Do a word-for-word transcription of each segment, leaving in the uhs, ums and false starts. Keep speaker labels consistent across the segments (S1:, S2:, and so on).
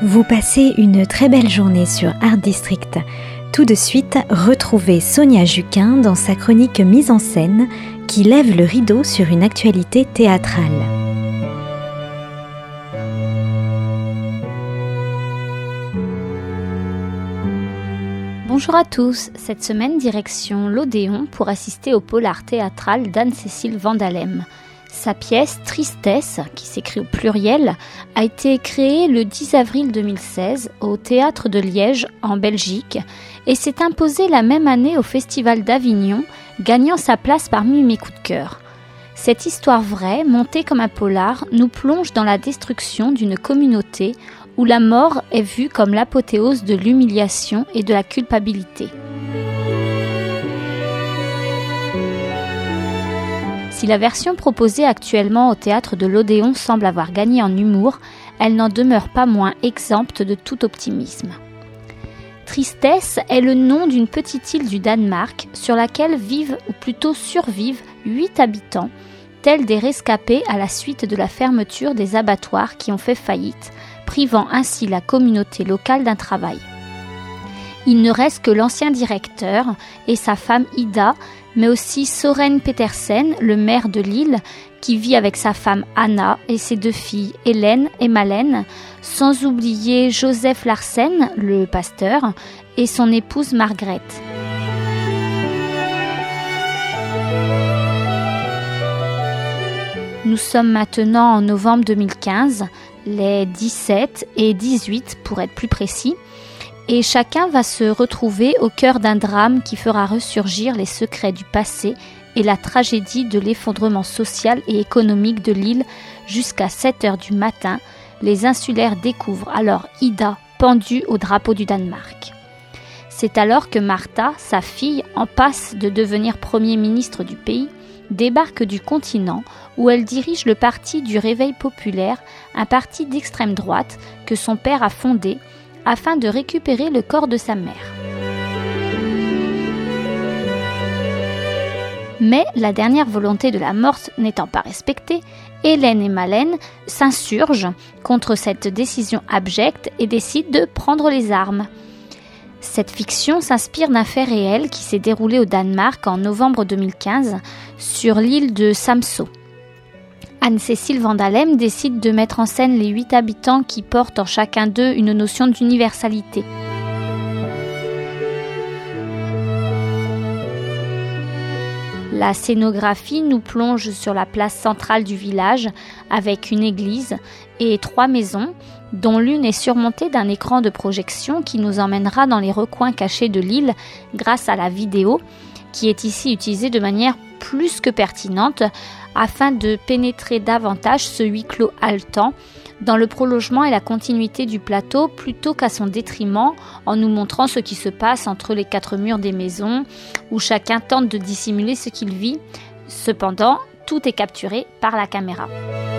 S1: Vous passez une très belle journée sur Art District. Tout de suite, retrouvez Sonia Juquin dans sa chronique mise en scène qui lève le rideau sur une actualité théâtrale.
S2: Bonjour à tous, cette semaine direction l'Odéon pour assister au polar théâtral d'Anne-Cécile Vandalem. Sa pièce Tristesse, qui s'écrit au pluriel, a été créée le dix avril deux mille seize au Théâtre de Liège en Belgique et s'est imposée la même année au Festival d'Avignon, gagnant sa place parmi mes coups de cœur. Cette histoire vraie, montée comme un polar, nous plonge dans la destruction d'une communauté où la mort est vue comme l'apothéose de l'humiliation et de la culpabilité. Si la version proposée actuellement au théâtre de l'Odéon semble avoir gagné en humour, elle n'en demeure pas moins exempte de tout optimisme. Tristesse est le nom d'une petite île du Danemark sur laquelle vivent, ou plutôt survivent, huit habitants, tels des rescapés à la suite de la fermeture des abattoirs qui ont fait faillite, privant ainsi la communauté locale d'un travail. Il ne reste que l'ancien directeur et sa femme Ida, mais aussi Soren Petersen, le maire de l'île, qui vit avec sa femme Anna et ses deux filles Hélène et Malène, sans oublier Joseph Larsen, le pasteur, et son épouse Margrethe. Nous sommes maintenant en novembre deux mille quinze, les dix-sept et dix-huit pour être plus précis, et chacun va se retrouver au cœur d'un drame qui fera ressurgir les secrets du passé et la tragédie de l'effondrement social et économique de l'île jusqu'à sept heures du matin. Les insulaires découvrent alors Ida pendue au drapeau du Danemark. C'est alors que Martha, sa fille, en passe de devenir Premier ministre du pays, débarque du continent où elle dirige le parti du Réveil populaire, un parti d'extrême droite que son père a fondé afin de récupérer le corps de sa mère. Mais la dernière volonté de la morte n'étant pas respectée, Hélène et Malène s'insurgent contre cette décision abjecte et décident de prendre les armes. Cette fiction s'inspire d'un fait réel qui s'est déroulé au Danemark en novembre deux mille quinze sur l'île de Samsø. Anne-Cécile Vandalem décide de mettre en scène les huit habitants qui portent en chacun d'eux une notion d'universalité. La scénographie nous plonge sur la place centrale du village avec une église et trois maisons, dont l'une est surmontée d'un écran de projection qui nous emmènera dans les recoins cachés de l'île grâce à la vidéo, qui est ici utilisée de manière plus que pertinente afin de pénétrer davantage ce huis clos haletant dans le prolongement et la continuité du plateau plutôt qu'à son détriment en nous montrant ce qui se passe entre les quatre murs des maisons où chacun tente de dissimuler ce qu'il vit. Cependant, tout est capturé par la caméra.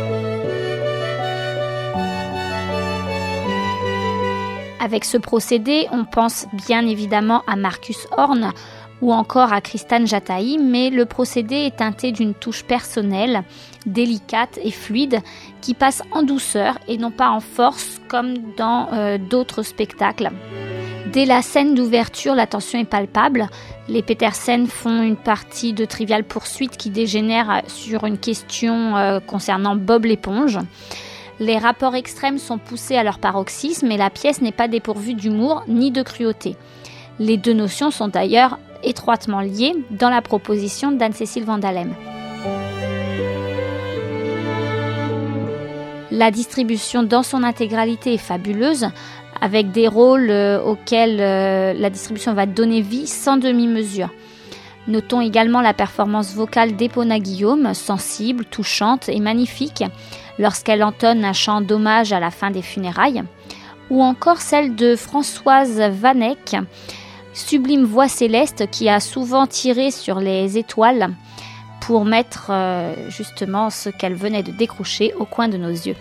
S2: Avec ce procédé, on pense bien évidemment à Marcus Horn ou encore à Kristan Jataï, mais le procédé est teinté d'une touche personnelle, délicate et fluide, qui passe en douceur et non pas en force comme dans euh, d'autres spectacles. Dès la scène d'ouverture, la tension est palpable. Les Petersen font une partie de Trivial Poursuite qui dégénère sur une question euh, concernant Bob l'éponge. Les rapports extrêmes sont poussés à leur paroxysme et la pièce n'est pas dépourvue d'humour ni de cruauté. Les deux notions sont d'ailleurs étroitement liées dans la proposition d'Anne-Cécile Vandalem. La distribution dans son intégralité est fabuleuse, avec des rôles euh, auxquels euh, la distribution va donner vie sans demi-mesure. Notons également la performance vocale d'Epona Guillaume, sensible, touchante et magnifique, lorsqu'elle entonne un chant d'hommage à la fin des funérailles, ou encore celle de Françoise Vanek, sublime voix céleste qui a souvent tiré sur les étoiles pour mettre euh, justement ce qu'elle venait de décrocher au coin de nos yeux.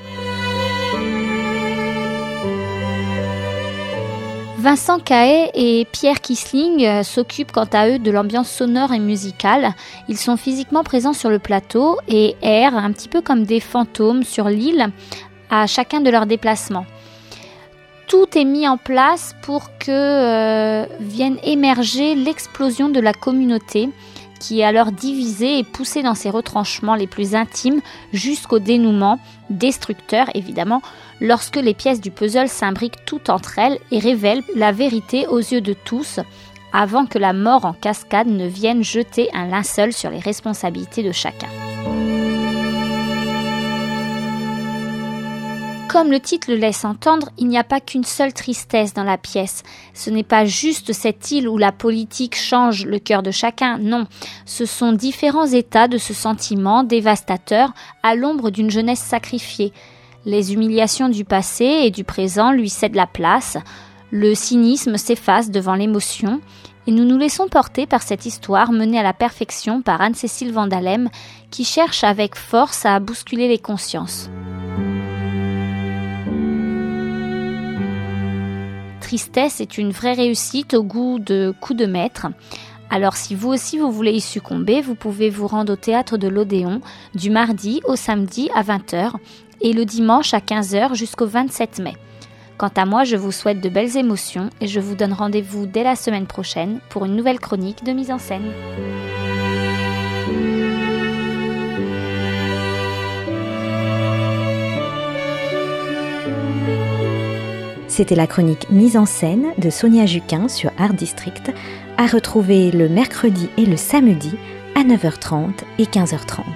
S2: Vincent Cahet et Pierre Kissling s'occupent quant à eux de l'ambiance sonore et musicale. Ils sont physiquement présents sur le plateau et errent un petit peu comme des fantômes sur l'île à chacun de leurs déplacements. tout est mis en place pour que euh, vienne émerger l'explosion de la communauté qui est alors divisée et poussée dans ses retranchements les plus intimes jusqu'au dénouement destructeur évidemment lorsque les pièces du puzzle s'imbriquent toutes entre elles et révèlent la vérité aux yeux de tous avant que la mort en cascade ne vienne jeter un linceul sur les responsabilités de chacun. Comme le titre le laisse entendre, il n'y a pas qu'une seule tristesse dans la pièce. Ce n'est pas juste cette île où la politique change le cœur de chacun, non. Ce sont différents états de ce sentiment dévastateur à l'ombre d'une jeunesse sacrifiée. Les humiliations du passé et du présent lui cèdent la place. Le cynisme s'efface devant l'émotion. Et nous nous laissons porter par cette histoire menée à la perfection par Anne-Cécile Vandalem qui cherche avec force à bousculer les consciences. Tristesse est une vraie réussite au goût de coup de maître. Alors si vous aussi vous voulez y succomber, vous pouvez vous rendre au théâtre de l'Odéon du mardi au samedi à vingt heures et le dimanche à quinze heures jusqu'au vingt-sept mai. Quant à moi, je vous souhaite de belles émotions et je vous donne rendez-vous dès la semaine prochaine pour une nouvelle chronique de mise en scène.
S1: C'était la chronique Mise en scène de Sonia Juquin sur Art District, à retrouver le mercredi et le samedi à neuf heures trente et quinze heures trente.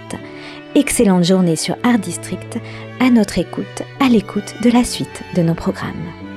S1: Excellente journée sur Art District, à notre écoute, à l'écoute de la suite de nos programmes.